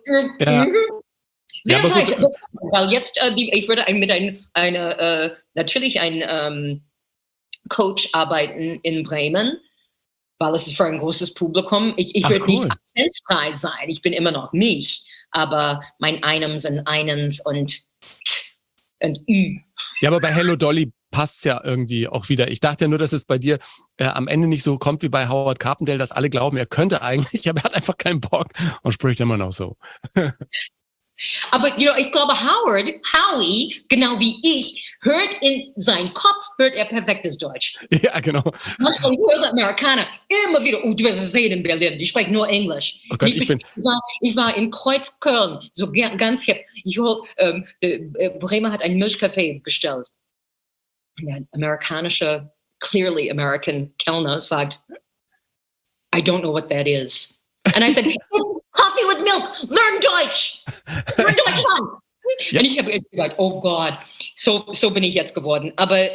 Wer weiß, weil jetzt, ich würde natürlich ein Coach arbeiten in Bremen, weil es ist für ein großes Publikum. Ich würde nicht akzentfrei sein, ich bin immer noch mich, aber mein Einens und Einens und Ü. Ja, aber bei Hello Dolly passt's ja irgendwie auch wieder. Ich dachte ja nur, dass es bei dir am Ende nicht so kommt wie bei Howard Carpendale, dass alle glauben, er könnte eigentlich, aber er hat einfach keinen Bock und spricht immer noch so. Aber ich glaube, Howie, genau wie ich, hört in seinen Kopf, hört er perfektes Deutsch. Ja, genau. Manchmal höre Amerikaner immer wieder, du wirst es sehen in Berlin, die sprechen nur Englisch. Oh Gott, ich war in Kreuzköln, so ganz hip. Bremer hat einen Milchkaffee bestellt. Der amerikanische, clearly American Kellner sagt, I don't know what that is. And I said, coffee with milk, learn Deutsch. Learn Deutsch, Mann. Ja. Und ich habe gesagt, oh Gott, so bin ich jetzt geworden. Aber,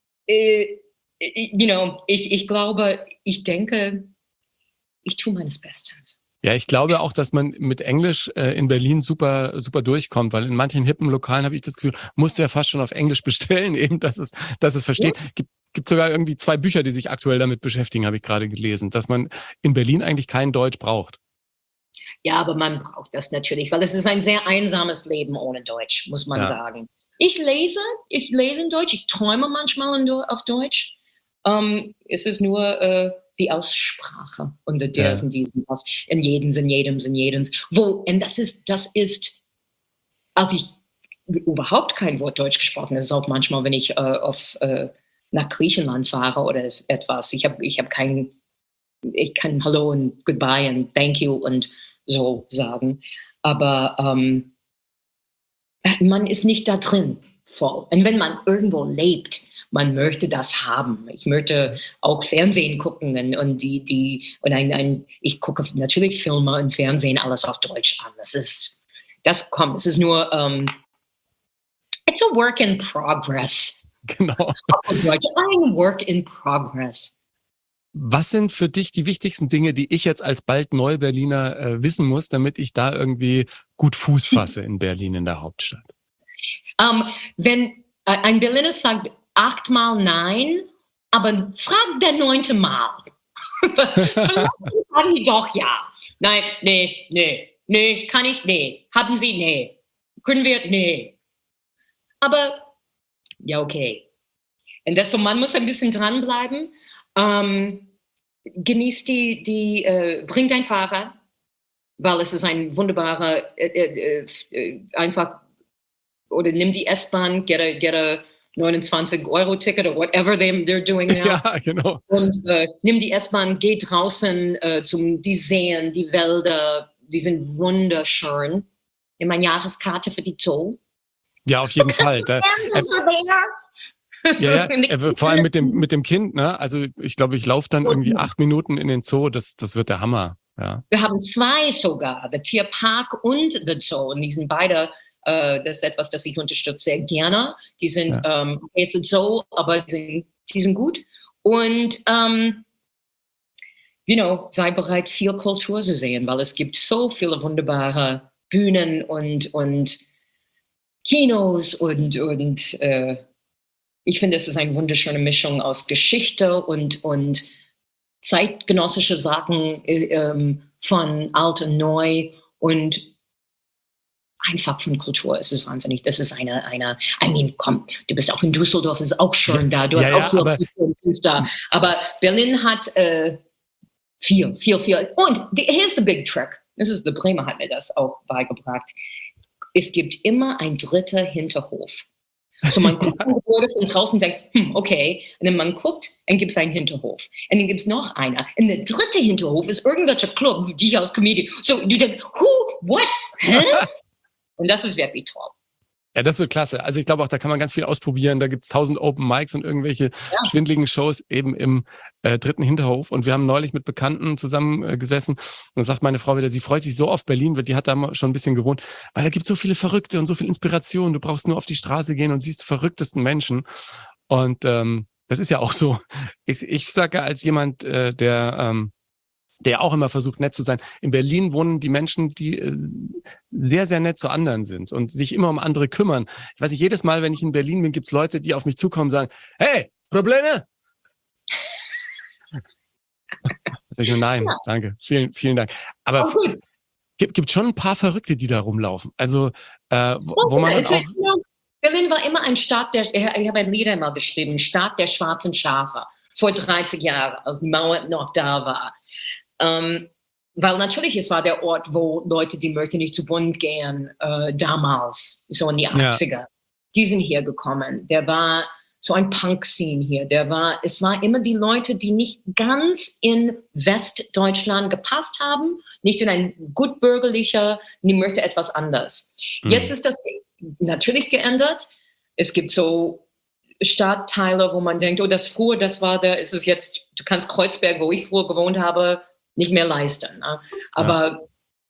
ich glaube, ich denke, ich tue meines Bestes. Ja, ich glaube auch, dass man mit Englisch in Berlin super, super durchkommt, weil in manchen hippen Lokalen habe ich das Gefühl, musst du ja fast schon auf Englisch bestellen, eben, dass es versteht. Ja. Gibt sogar irgendwie 2 Bücher, die sich aktuell damit beschäftigen, habe ich gerade gelesen, dass man in Berlin eigentlich kein Deutsch braucht. Ja, aber man braucht das natürlich, weil es ist ein sehr einsames Leben ohne Deutsch, muss man sagen. Ich lese in Deutsch, ich träume manchmal auf Deutsch. Es ist nur die Aussprache und der und diesen, was, in jedens. Und das ist, als ich überhaupt kein Wort Deutsch gesprochen habe, ist auch manchmal, wenn ich nach Griechenland fahre oder etwas. Ich kann Hallo und Goodbye und Thank you und so sagen. Aber man ist nicht da drin voll. Und wenn man irgendwo lebt, man möchte das haben. Ich möchte auch Fernsehen gucken ich gucke natürlich Filme und Fernsehen alles auf Deutsch an. Es ist nur it's a work in progress. Genau. Auf Deutsch, ein Work in Progress. Was sind für dich die wichtigsten Dinge, die ich jetzt als bald Neu-Berliner wissen muss, damit ich da irgendwie gut Fuß fasse in Berlin, in der Hauptstadt? Wenn ein Berliner sagt 8-mal Nein, aber frag der 9. Mal. Vielleicht sagen die doch ja. Nein, nee, kann ich, nee. Haben Sie, nee. Können wir, nee. Aber, ja, okay. Und das so, man muss ein bisschen dranbleiben. Genießt bring dein Fahrrad, weil es ist ein wunderbarer, einfach, oder nimm die S-Bahn, get a 29-Euro-Ticket or whatever they're doing now. Ja, genau. Und nimm die S-Bahn, geh draußen die Seen, die Wälder, die sind wunderschön. Nimm eine Jahreskarte für die Zoo. Ja, auf jeden Fall. Ja, vor allem mit dem Kind, ne? Also ich glaube, ich laufe dann irgendwie 8 Minuten in den Zoo, das wird der Hammer. Ja. Wir haben 2 sogar, der Tierpark und der Zoo. Und die sind beide, das ist etwas, das ich unterstütze sehr gerne. Die sind, okay, so Zoo, aber die sind gut. Und, sei bereit, viel Kultur zu sehen, weil es gibt so viele wunderbare Bühnen und Kinos und ich finde, es ist eine wunderschöne Mischung aus Geschichte und zeitgenössische Sachen von alt und neu und einfach von Kultur. Es ist wahnsinnig. Das ist komm, du bist auch in Düsseldorf, es ist auch schön da. Du hast auch viel da. Aber Berlin hat viel. Und here's the big trick. Der Bremer hat mir das auch beigebracht. Es gibt immer ein dritter Hinterhof. So man guckt von draußen und denkt, okay. Und dann man guckt, dann gibt es einen Hinterhof. Und dann gibt es noch einer. Und der dritte Hinterhof ist irgendwelcher Club, die ich als Comedian. So du denkst, what? Hä? Und das ist wirklich toll. Ja, das wird klasse. Also ich glaube auch, da kann man ganz viel ausprobieren. Da gibt's 1000 Open Mics und irgendwelche schwindeligen Shows eben im dritten Hinterhof. Und wir haben neulich mit Bekannten zusammengesessen. Und dann sagt meine Frau wieder, sie freut sich so auf Berlin, weil die hat da schon ein bisschen gewohnt, weil da gibt's so viele Verrückte und so viel Inspiration. Du brauchst nur auf die Straße gehen und siehst die verrücktesten Menschen. Und das ist ja auch so. Ich sage als jemand, der auch immer versucht, nett zu sein. In Berlin wohnen die Menschen, die sehr, sehr nett zu anderen sind und sich immer um andere kümmern. Ich weiß nicht, jedes Mal, wenn ich in Berlin bin, gibt's Leute, die auf mich zukommen und sagen, hey, Probleme? Sag ich nur, nein, danke, vielen Dank. Aber gibt schon ein paar Verrückte, die da rumlaufen. Also, wo man dann auch... Berlin war immer ein Staat, ich habe ein Lied einmal geschrieben, Staat der schwarzen Schafe, vor 30 Jahren, als die Mauer noch da war. Weil natürlich, es war der Ort, wo Leute, die möchten nicht zu Bund gehen, damals, so in die 80er, die sind hier gekommen. Der war so ein Punk-Scene hier. Es war immer die Leute, die nicht ganz in Westdeutschland gepasst haben, nicht in ein gut bürgerlicher, die möchte etwas anders. Jetzt ist das natürlich geändert. Es gibt so Stadtteile, wo man denkt, das war da, ist es jetzt, du kannst Kreuzberg, wo ich früher gewohnt habe, nicht mehr leisten. Ne? Aber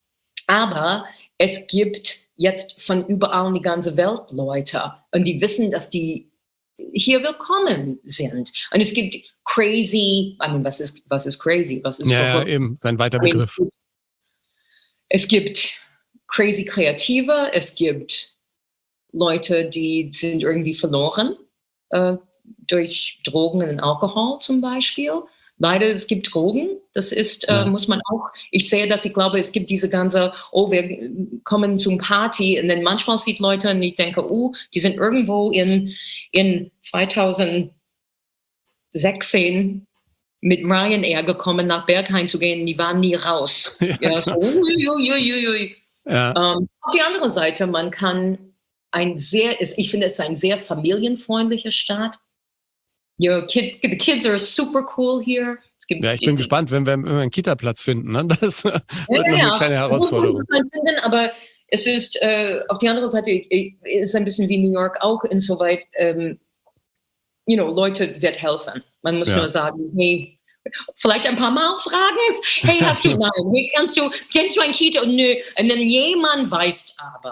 es gibt jetzt von überall in die ganze Welt Leute und die wissen, dass die hier willkommen sind. Und es gibt crazy, was ist crazy? Was ist verrückt? Ja, eben, sein weiter Begriff. Es gibt crazy Kreative, es gibt Leute, die sind irgendwie verloren durch Drogen und Alkohol zum Beispiel. Leider, es gibt Drogen, das ist, muss man auch, ich sehe das, ich glaube, es gibt diese ganze, wir kommen zum Party und dann manchmal sieht Leute und ich denke, die sind irgendwo in 2016 mit Ryanair gekommen, nach Berghain zu gehen, die waren nie raus. Ja, so, auf die andere Seite, man kann ich finde es ein sehr familienfreundlicher Staat. The kids are super cool here. Ich bin gespannt, wenn wir einen Kita-Platz finden. Ne? Das wird noch eine kleine Herausforderung. Aber es ist, auf die andere Seite, ist ein bisschen wie New York auch, insoweit, Leute wird helfen. Man muss nur sagen, hey, vielleicht ein paar Mal fragen, hey, hast du, nein, kennst du ein Kita? Nö. Und dann jemand weiß aber.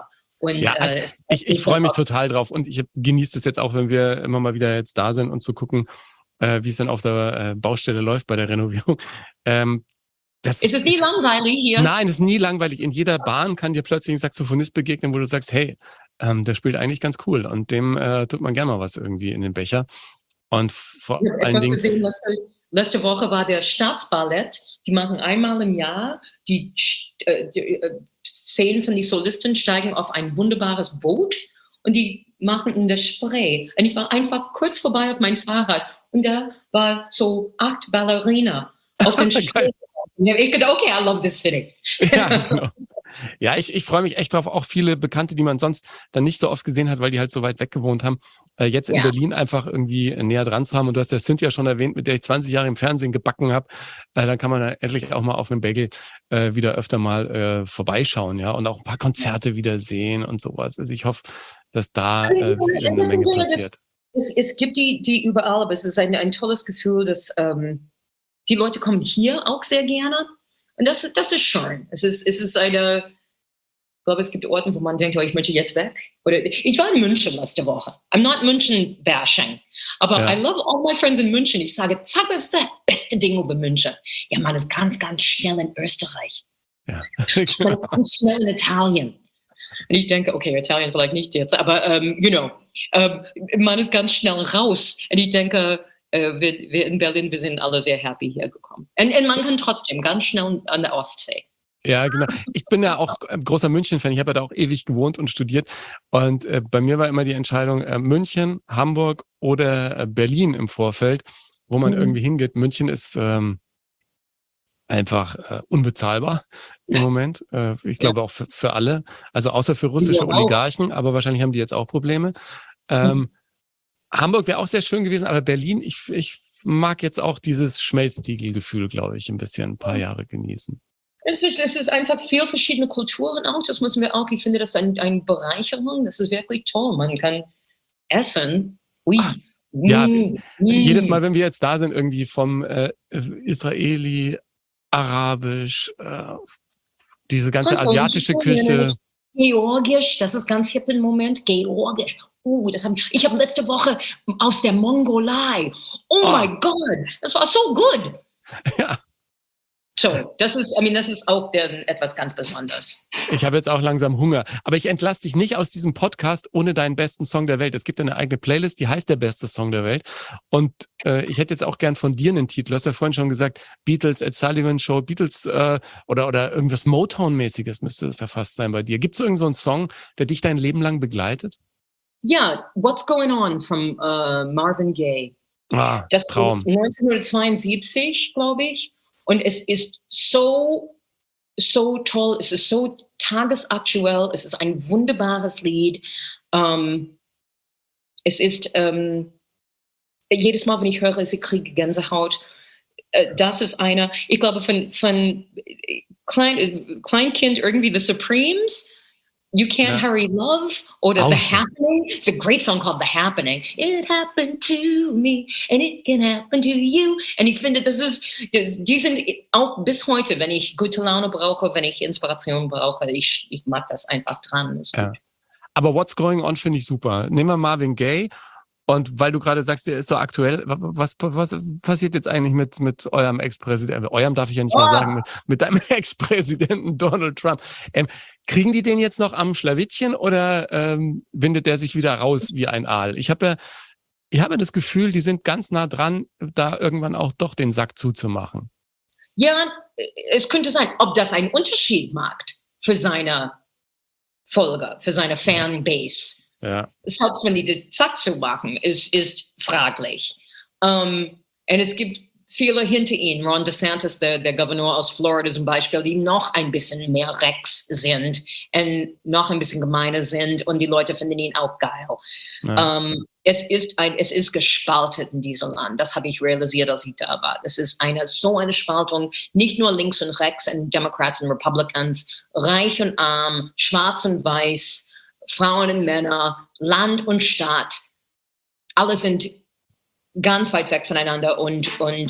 Und Ja, also ich freue mich total drauf und ich genieße es jetzt auch, wenn wir immer mal wieder jetzt da sind und zu gucken, wie es dann auf der Baustelle läuft bei der Renovierung. Ist es nie langweilig hier? Nein, es ist nie langweilig. In jeder Bahn kann dir plötzlich ein Saxophonist begegnen, wo du sagst, hey, der spielt eigentlich ganz cool und dem tut man gerne mal was irgendwie in den Becher. Und vor allen Dingen... gesehen, letzte Woche war der Staatsballett. Die machen einmal im Jahr, die 10 von den Solisten steigen auf ein wunderbares Boot und die machen in der Spree. Und ich war einfach kurz vorbei auf mein Fahrrad und da war so 8 Ballerina auf den Spree. Ich dachte, okay, I love this city. Ja, genau. Ja, ich freue mich echt drauf. Auch viele Bekannte, die man sonst dann nicht so oft gesehen hat, weil die halt so weit weg gewohnt haben, jetzt in Berlin einfach irgendwie näher dran zu haben. Und du hast ja Cynthia schon erwähnt, mit der ich 20 Jahre im Fernsehen gebacken habe. Dann kann man dann endlich auch mal auf einem Bagel wieder öfter mal vorbeischauen, ja, und auch ein paar Konzerte wieder sehen und sowas. Also ich hoffe, dass da eine Menge passiert. Es gibt die überall, aber es ist ein tolles Gefühl, dass die Leute kommen hier auch sehr gerne. Und das ist schön. Es ist eine, ich glaube, es gibt Orte, wo man denkt, oh, ich möchte jetzt weg. Oder ich war in München letzte Woche. I'm not München bashing. Aber I love all my friends in München. Ich sage, sag mir das beste Ding über München. Ja, man ist ganz, ganz schnell in Österreich. Ja. Man ist ganz schnell in Italien. Und ich denke, okay, Italien vielleicht nicht jetzt, aber man ist ganz schnell raus. Und ich denke, wir in Berlin, wir sind alle sehr happy hier gekommen. Und man kann trotzdem ganz schnell an der Ostsee. Ja, genau. Ich bin ja auch großer München-Fan. Ich habe ja da auch ewig gewohnt und studiert. Und bei mir war immer die Entscheidung München, Hamburg oder Berlin im Vorfeld, wo man irgendwie hingeht. München ist einfach unbezahlbar im Moment. Ich glaube auch für alle. Also außer für russische Oligarchen, aber wahrscheinlich haben die jetzt auch Probleme. Hamburg wäre auch sehr schön gewesen, aber Berlin, ich mag jetzt auch dieses Schmelztiegelgefühl, glaube ich, ein paar Jahre genießen. Es ist einfach viel verschiedene Kulturen auch, das müssen wir auch, ich finde das eine Bereicherung, das ist wirklich toll, man kann essen. Jedes Mal, wenn wir jetzt da sind, irgendwie vom Israeli, Arabisch, diese ganze asiatische Küche. Georgisch, das ist ganz hip im Moment, Georgisch. Ich habe letzte Woche aus der Mongolei. Oh mein Gott, das war so gut. Ja. So, das ist auch etwas ganz Besonderes. Ich habe jetzt auch langsam Hunger. Aber ich entlasse dich nicht aus diesem Podcast ohne deinen besten Song der Welt. Es gibt eine eigene Playlist, die heißt der beste Song der Welt. Und ich hätte jetzt auch gern von dir einen Titel. Du hast ja vorhin schon gesagt, Beatles, Ed Sullivan Show, Beatles oder irgendwas Motown-mäßiges müsste das ja fast sein bei dir. Gibt es irgend so einen Song, der dich dein Leben lang begleitet? Ja, What's Going On von Marvin Gaye. Das Traum. ist 1972, glaube ich. Und es ist so toll, es ist so tagesaktuell, es ist ein wunderbares Lied. Es ist, jedes Mal, wenn ich höre, ich kriege Gänsehaut. Das ist einer, ich glaube, von Kleinkind irgendwie The Supremes, You Can't Hurry Love oder The Happening. It's a great song called The Happening. It happened to me and it can happen to you. Und ich finde, die sind auch bis heute, wenn ich gute Laune brauche, wenn ich Inspiration brauche, ich mag das einfach dran. Ist gut. Aber What's Going On finde ich super. Nehmen wir Marvin Gaye. Und weil du gerade sagst, der ist so aktuell, was passiert jetzt eigentlich mit eurem Ex-Präsidenten? Eurem darf ich ja nicht mehr sagen, mit deinem Ex-Präsidenten Donald Trump. Kriegen die den jetzt noch am Schlawittchen oder windet der sich wieder raus wie ein Aal? Ich habe das Gefühl, die sind ganz nah dran, da irgendwann auch doch den Sack zuzumachen. Ja, es könnte sein, ob das einen Unterschied macht für seine Folger, für seine Fanbase. Ja. Selbst wenn die das Zack zu machen, ist fraglich. Und es gibt viele hinter ihm, Ron DeSantis, der Gouverneur aus Florida zum Beispiel, die noch ein bisschen mehr rechts sind und noch ein bisschen gemeiner sind und die Leute finden ihn auch geil. Ja. Es ist gespalten in diesem Land. Das habe ich realisiert, als ich da war. Das ist so eine Spaltung, nicht nur links und rechts und Democrats und Republicans, reich und arm, schwarz und weiß, Frauen und Männer, Land und Stadt, alle sind ganz weit weg voneinander und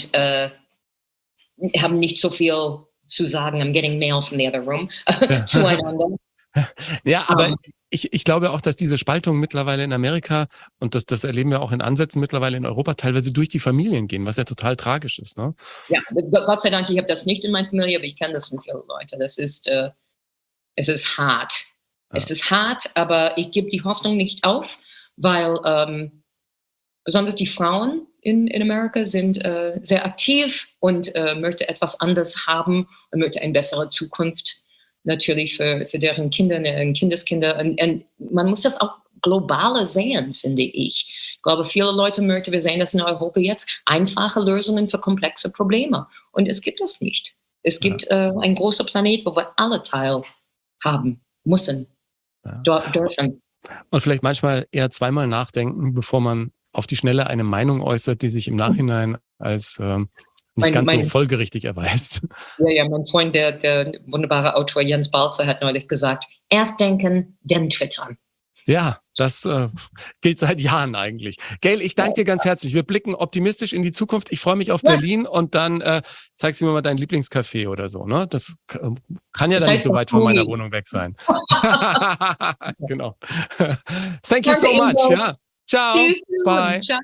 haben nicht so viel zu sagen. I'm getting mail from the other room zueinander. Ja, aber Ich glaube auch, dass diese Spaltung mittlerweile in Amerika, und das erleben wir auch in Ansätzen mittlerweile in Europa, teilweise durch die Familien gehen, was ja total tragisch ist. Ne? Ja, Gott sei Dank, ich habe das nicht in meiner Familie, aber ich kenne das von vielen Leuten. Es ist hart. Ja. Es ist hart, aber ich gebe die Hoffnung nicht auf, weil besonders die Frauen in Amerika sind sehr aktiv und möchten etwas anderes haben und möchten eine bessere Zukunft natürlich für deren Kinder und Kindeskinder. Und man muss das auch globaler sehen, finde ich. Ich glaube, viele Leute möchten, wir sehen das in Europa jetzt, einfache Lösungen für komplexe Probleme. Und es gibt es nicht. Es gibt einen großen Planet, wo wir alle teilhaben müssen, dürfen. Und vielleicht manchmal eher zweimal nachdenken, bevor man auf die Schnelle eine Meinung äußert, die sich im Nachhinein als nicht ganz so folgerichtig erweist. Ja, mein Freund, der wunderbare Autor Jens Balzer hat neulich gesagt, erst denken, dann twittern. Ja, das gilt seit Jahren eigentlich. Gail, ich danke dir ganz herzlich. Wir blicken optimistisch in die Zukunft. Ich freue mich auf Berlin und dann zeigst du mir mal dein Lieblingscafé oder so. Ne? Das kann ja dann nicht so weit von meiner Wohnung weg sein. Genau. Thank you so much. Ja. Ciao. Bye. Ciao.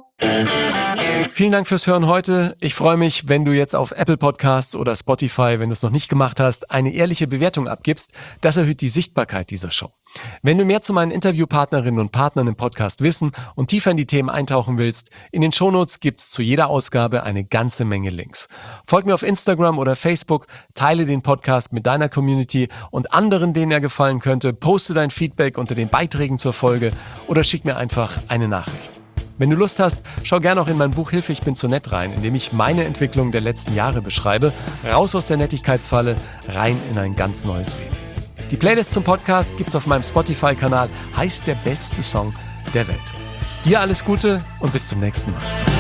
Vielen Dank fürs Hören heute. Ich freue mich, wenn du jetzt auf Apple Podcasts oder Spotify, wenn du es noch nicht gemacht hast, eine ehrliche Bewertung abgibst. Das erhöht die Sichtbarkeit dieser Show. Wenn du mehr zu meinen Interviewpartnerinnen und Partnern im Podcast wissen und tiefer in die Themen eintauchen willst, in den Shownotes gibt's zu jeder Ausgabe eine ganze Menge Links. Folg mir auf Instagram oder Facebook, teile den Podcast mit deiner Community und anderen, denen er gefallen könnte, poste dein Feedback unter den Beiträgen zur Folge oder schick mir einfach eine Nachricht. Wenn du Lust hast, schau gerne auch in mein Buch Hilfe, ich bin zu nett rein, in dem ich meine Entwicklung der letzten Jahre beschreibe, raus aus der Nettigkeitsfalle, rein in ein ganz neues Leben. Die Playlist zum Podcast gibt's auf meinem Spotify-Kanal, heißt der beste Song der Welt. Dir alles Gute und bis zum nächsten Mal.